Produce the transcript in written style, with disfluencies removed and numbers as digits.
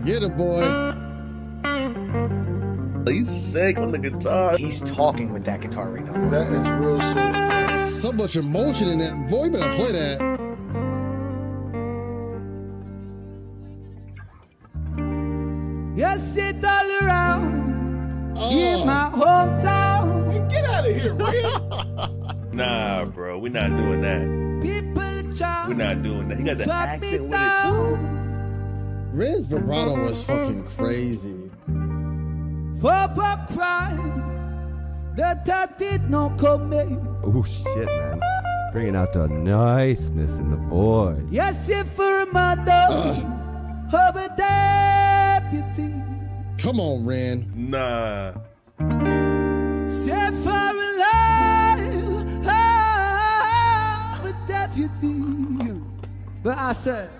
Get it, boy. He's sick on the guitar. He's talking with that guitar right now. That is real shit. So much emotion in that. Boy, you better play that. You sit all around in my hometown. Man, get out of here, Ren. Nah, bro, we're not doing that. People try. We're not doing that. He got the Drop accent me with it too. Ren's vibrato was fucking crazy. For a crime that I did not commit. Oh shit, man. Bringing out the niceness in the voice. Yes, if for a mother of a deputy. Come on, Ren. Nah. Set for a life of a deputy. But I said,